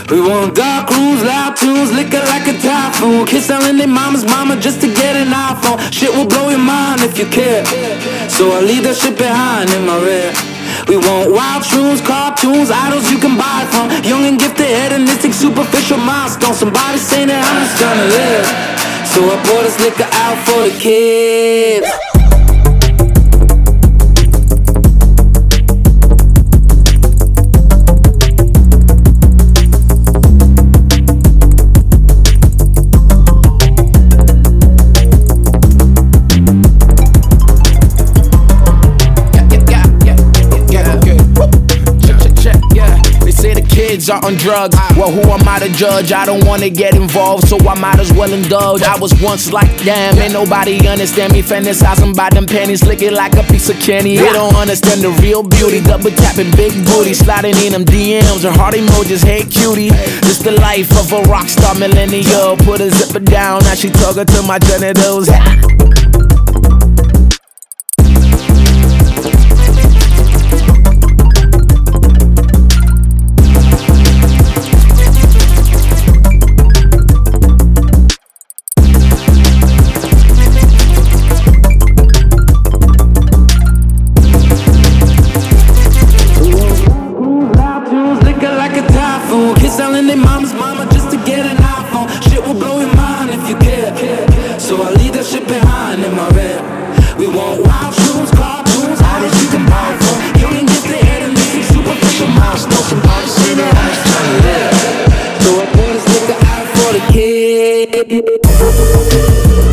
We want dark rooms, loud tunes, liquor like a typhoon. Kids selling their mama's mama just to get an iPhone. Shit will blow your mind if you care. So I leave that shit behind in my rear. We want wild shrooms, cartoons, idols you can buy from. Young and gifted, hedonistic, superficial milestones. Somebody saying that I'm just trying to live. So I pour this liquor out for the kids. Kids are on drugs. Well, who am I to judge? I don't wanna get involved, so I might as well indulge. I was once like, damn, ain't nobody understand me. Fantasizing about them panties, licking like a piece of candy. They don't understand the real beauty. Double tapping big booty, sliding in them DMs or heart emojis. Hey cutie, this the life of a rock star millennial. Put a zipper down, now she talking to my genitals. Kids selling their mama's mama just to get an iPhone. Shit will blow your mind if you care. So I leave that shit behind in my rear. We want wild shrooms, cartoons, idols you can buy from. Young and get the head and this superficial milestones. Somebody say that I'm just trying to live. So I pour this liquor out for the kids.